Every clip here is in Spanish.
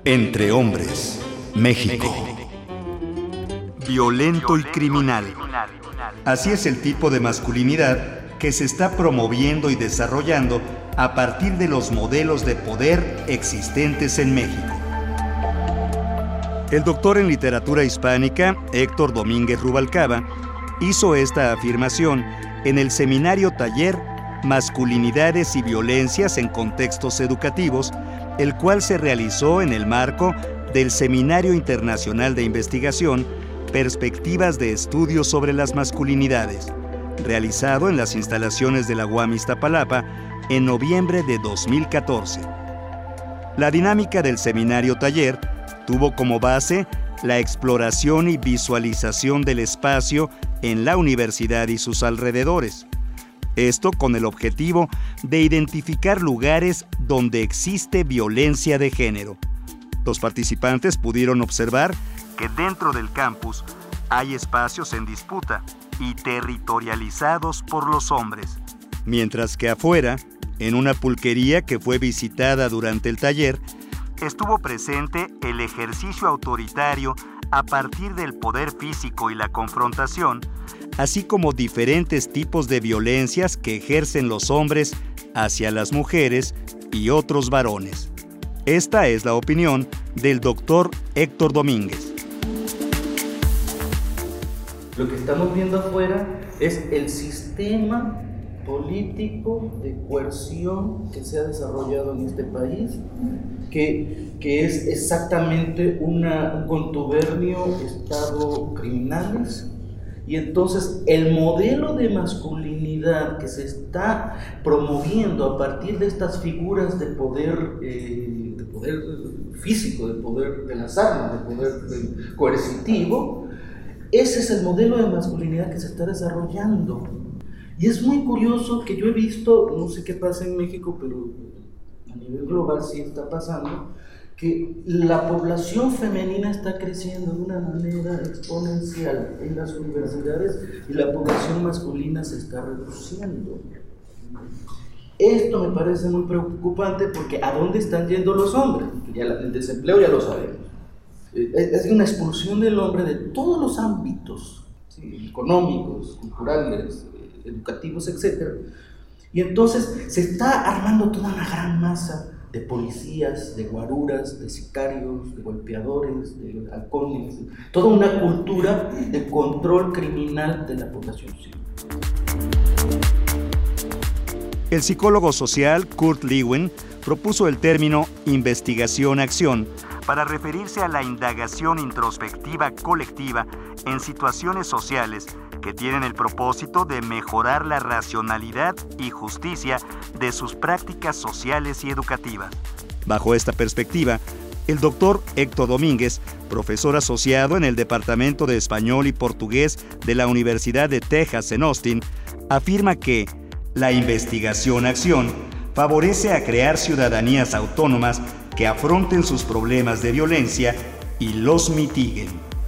Entre hombres, México. Violento y criminal. Así es el tipo de masculinidad que se está promoviendo y desarrollando a partir de los modelos de poder existentes en México. El doctor en literatura hispánica, Héctor Domínguez Rubalcaba, hizo esta afirmación en el seminario taller Masculinidades y Violencias en Contextos Educativos, el cual se realizó en el marco del Seminario Internacional de Investigación Perspectivas de Estudios sobre las Masculinidades, realizado en las instalaciones de la UAM Iztapalapa en noviembre de 2014. La dinámica del seminario taller tuvo como base la exploración y visualización del espacio en la universidad y sus alrededores. Esto con el objetivo de identificar lugares donde existe violencia de género. Los participantes pudieron observar que dentro del campus hay espacios en disputa y territorializados por los hombres, mientras que afuera, en una pulquería que fue visitada durante el taller, estuvo presente el ejercicio autoritario a partir del poder físico y la confrontación, así como diferentes tipos de violencias que ejercen los hombres hacia las mujeres y otros varones. Esta es la opinión del doctor Héctor Domínguez. Lo que estamos viendo afuera es el sistema político de coerción que se ha desarrollado en este país, que es exactamente un contubernio Estado criminales. Y entonces el modelo de masculinidad que se está promoviendo a partir de estas figuras de poder físico, de poder de las armas, de poder coercitivo, ese es el modelo de masculinidad que se está desarrollando. Y es muy curioso que yo he visto, no sé qué pasa en México, pero a nivel global sí está pasando, que la población femenina está creciendo de una manera exponencial en las universidades y la población masculina se está reduciendo. Esto me parece muy preocupante porque ¿a dónde están yendo los hombres? Ya el desempleo ya lo sabemos. Es una expulsión del hombre de todos los ámbitos, ¿sí? Económicos, culturales, educativos, etc. Y entonces se está armando toda una gran masa de policías, de guaruras, de sicarios, de golpeadores, de halcones, toda una cultura de control criminal de la población civil. El psicólogo social Kurt Lewin propuso el término investigación-acción para referirse a la indagación introspectiva colectiva en situaciones sociales que tienen el propósito de mejorar la racionalidad y justicia de sus prácticas sociales y educativas. Bajo esta perspectiva, el doctor Héctor Domínguez, profesor asociado en el Departamento de Español y Portugués de la Universidad de Texas en Austin, afirma que la investigación-acción favorece a crear ciudadanías autónomas que afronten sus problemas de violencia y los mitiguen.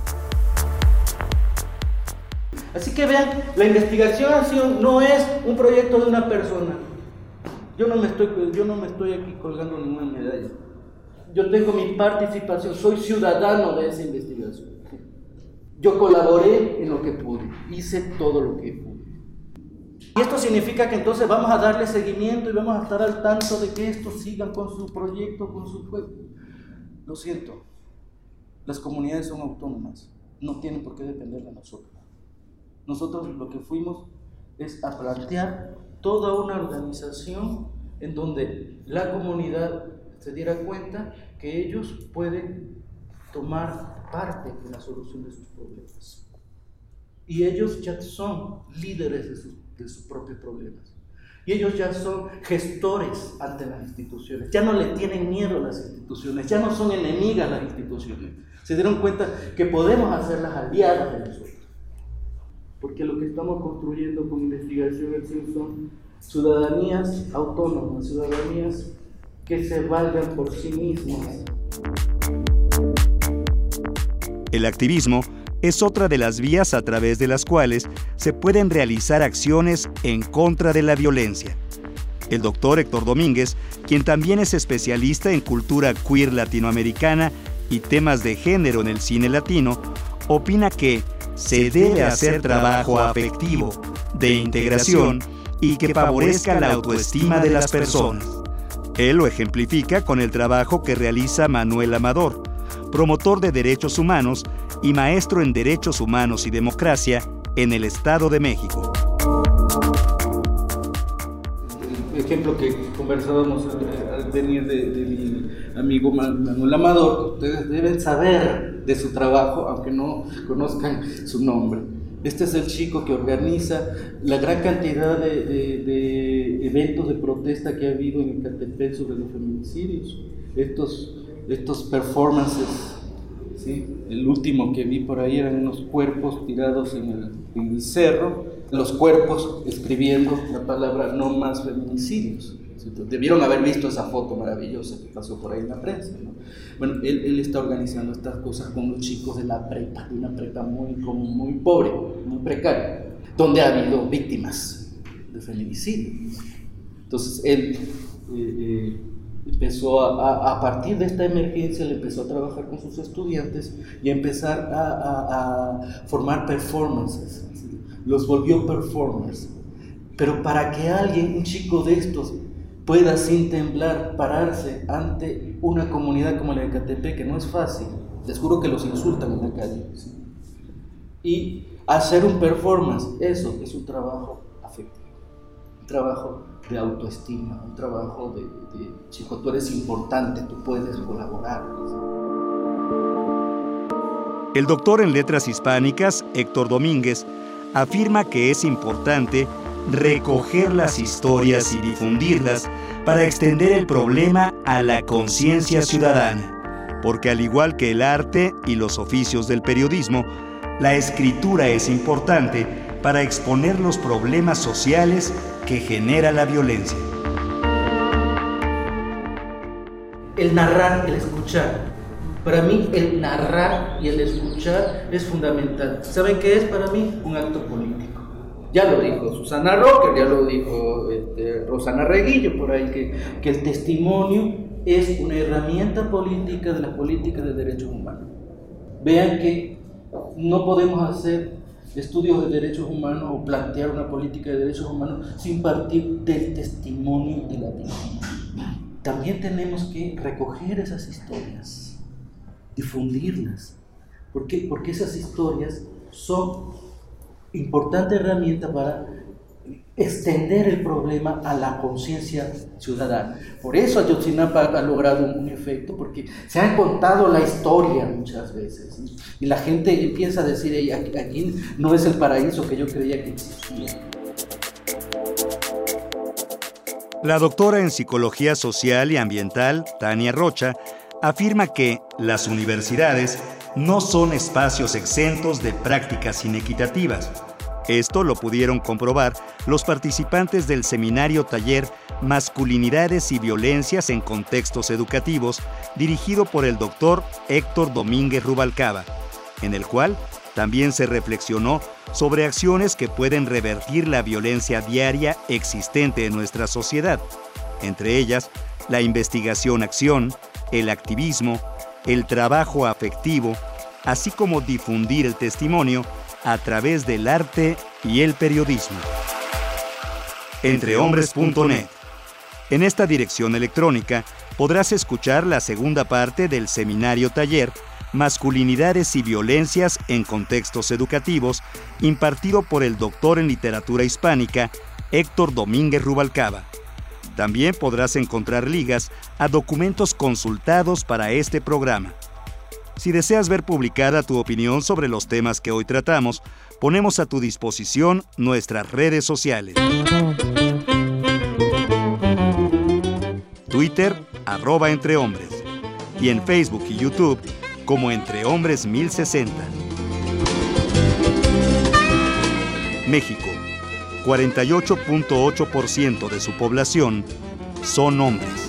Así que vean, la investigación-acción no es un proyecto de una persona. Yo no me estoy aquí colgando ninguna medalla. Yo tengo mi participación, soy ciudadano de esa investigación. Yo colaboré en lo que pude, hice todo lo que pude. Y esto significa que entonces vamos a darle seguimiento y vamos a estar al tanto de que estos sigan con su proyecto, con su juego. Lo siento, las comunidades son autónomas, no tienen por qué depender de nosotros. Nosotros lo que fuimos es a plantear toda una organización en donde la comunidad se diera cuenta que ellos pueden tomar parte en la solución de sus problemas. Y ellos ya son líderes de sus propios problemas. Y ellos ya son gestores ante las instituciones. Ya no le tienen miedo a las instituciones, ya no son enemigas las instituciones. Se dieron cuenta que podemos hacerlas aliadas de nosotros. Porque lo que estamos construyendo con investigación son ciudadanías autónomas, ciudadanías que se valgan por sí mismas. El activismo es otra de las vías a través de las cuales se pueden realizar acciones en contra de la violencia. El doctor Héctor Domínguez, quien también es especialista en cultura queer latinoamericana y temas de género en el cine latino, opina que se debe hacer trabajo afectivo, de integración y que favorezca la autoestima de las personas. Él lo ejemplifica con el trabajo que realiza Manuel Amador, promotor de derechos humanos y maestro en derechos humanos y democracia en el Estado de México. El ejemplo que conversábamos al venir de mi amigo Manuel Amador, ustedes deben saber de su trabajo, aunque no conozcan su nombre. Este es el chico que organiza la gran cantidad de eventos de protesta que ha habido en Ecatepec sobre los feminicidios. Estos performances, ¿sí? El último que vi por ahí eran unos cuerpos tirados en el cerro, los cuerpos escribiendo la palabra "no más feminicidios". Debieron haber visto esa foto maravillosa que pasó por ahí en la prensa, ¿no? Bueno, él está organizando estas cosas con los chicos de la prepa, de una prepa muy pobre, muy precaria, donde ha habido víctimas de feminicidio. Entonces él empezó a partir de esta emergencia, le empezó a trabajar con sus estudiantes y a empezar a formar performances, los volvió performers. Pero para que alguien, un chico de estos, pueda sin temblar pararse ante una comunidad como la de Ecatepec, que no es fácil, les juro que los insultan en la calle, ¿sí? Y hacer un performance, eso es un trabajo afectivo, un trabajo de autoestima, un trabajo de chico, tú eres importante, tú puedes colaborar. El doctor en letras hispánicas, Héctor Domínguez, afirma que es importante recoger las historias y difundirlas para extender el problema a la conciencia ciudadana, porque al igual que el arte y los oficios del periodismo, la escritura es importante para exponer los problemas sociales que genera la violencia. El narrar, el escuchar. Para mí el narrar y el escuchar es fundamental. ¿Saben qué es para mí? Un acto político. Ya lo dijo Susana Rocker, ya lo dijo Rosana Reguillo por ahí, que el testimonio es una herramienta política de la política de derechos humanos. Vean que no podemos hacer estudios de derechos humanos o plantear una política de derechos humanos sin partir del testimonio de la víctima. También tenemos que recoger esas historias, difundirlas. ¿Por qué? Porque esas historias son importante herramienta para extender el problema a la conciencia ciudadana. Por eso Ayotzinapa ha logrado un efecto, porque se ha contado la historia muchas veces, ¿sí? Y la gente empieza a decir, hey, aquí no es el paraíso que yo creía que existía. La doctora en Psicología Social y Ambiental, Tania Rocha, afirma que las universidades no son espacios exentos de prácticas inequitativas. Esto lo pudieron comprobar los participantes del seminario taller Masculinidades y Violencias en Contextos Educativos, dirigido por el doctor Héctor Domínguez Rubalcaba, en el cual también se reflexionó sobre acciones que pueden revertir la violencia diaria existente en nuestra sociedad, entre ellas la investigación-acción, el activismo, el trabajo afectivo, así como difundir el testimonio a través del arte y el periodismo. Entrehombres.net. En esta dirección electrónica podrás escuchar la segunda parte del seminario taller Masculinidades y Violencias en Contextos Educativos, impartido por el doctor en literatura hispánica Héctor Domínguez Rubalcaba. También podrás encontrar ligas a documentos consultados para este programa. Si deseas ver publicada tu opinión sobre los temas que hoy tratamos, ponemos a tu disposición nuestras redes sociales. Twitter, @entrehombres. Y en Facebook y YouTube, como Entrehombres 1060. México, 48.8% de su población son hombres.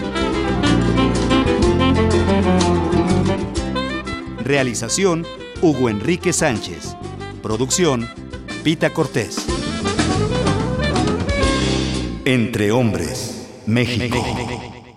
Realización, Hugo Enrique Sánchez. Producción, Pita Cortés. Entre Hombres, México.